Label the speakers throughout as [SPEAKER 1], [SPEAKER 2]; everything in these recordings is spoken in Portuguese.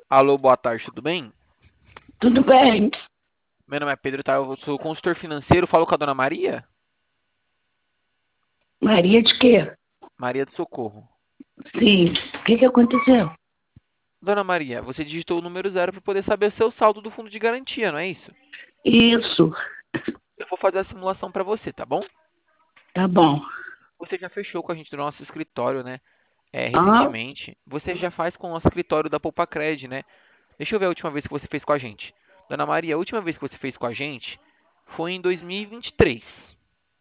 [SPEAKER 1] Alô, boa tarde, tudo bem?
[SPEAKER 2] Tudo bem?
[SPEAKER 1] Meu nome é Pedro, tá? Eu sou consultor financeiro, falo com a dona Maria?
[SPEAKER 2] Maria de quê?
[SPEAKER 1] Maria do Socorro.
[SPEAKER 2] Sim. O que aconteceu?
[SPEAKER 1] Dona Maria, você digitou o número zero para poder saber o seu saldo do fundo de garantia, não é isso?
[SPEAKER 2] Isso.
[SPEAKER 1] Eu vou fazer a simulação para você, tá bom?
[SPEAKER 2] Tá bom.
[SPEAKER 1] Você já fechou com a gente do nosso escritório, né?
[SPEAKER 2] Ah,
[SPEAKER 1] Recentemente. Você já faz com o nosso escritório da Poupa-Cred, né? Deixa eu ver a última vez que você fez com a gente. Dona Maria, a última vez que você fez com a gente foi em 2023.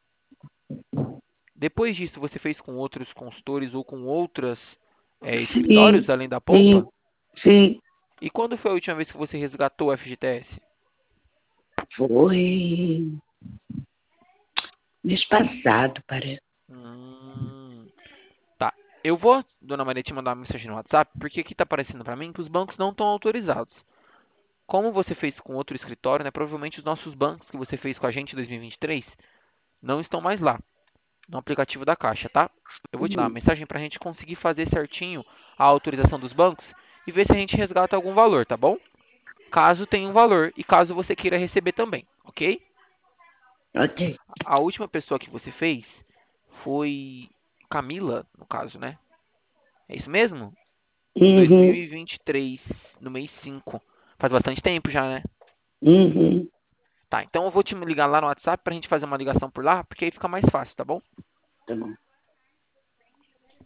[SPEAKER 1] Depois disso, você fez com outros consultores ou com outros escritórios
[SPEAKER 2] sim,
[SPEAKER 1] além da
[SPEAKER 2] sim,
[SPEAKER 1] Poupa?
[SPEAKER 2] sim.
[SPEAKER 1] E quando foi a última vez que você resgatou o FGTS?
[SPEAKER 2] Foi mês passado, parece.
[SPEAKER 1] Hum, tá. Eu vou, dona Maria, te mandar uma mensagem no WhatsApp, porque aqui está aparecendo para mim que os bancos não estão autorizados. Como você fez com outro escritório, né? Provavelmente os nossos bancos que você fez com a gente em 2023 não estão mais lá no aplicativo da Caixa, tá? Eu vou te dar uma mensagem para a gente conseguir fazer certinho a autorização dos bancos e ver se a gente resgata algum valor, tá bom? Caso tenha um valor e caso você queira receber também, ok?
[SPEAKER 2] Ok.
[SPEAKER 1] A última pessoa que você fez foi Camila, no caso, né? É isso mesmo? Em
[SPEAKER 2] Uhum,
[SPEAKER 1] 2023, no mês 5. Faz bastante tempo já, né?
[SPEAKER 2] uhum.
[SPEAKER 1] Tá, então eu vou te ligar lá no WhatsApp pra gente fazer uma ligação por lá, porque aí fica mais fácil, tá bom?
[SPEAKER 2] Tá bom.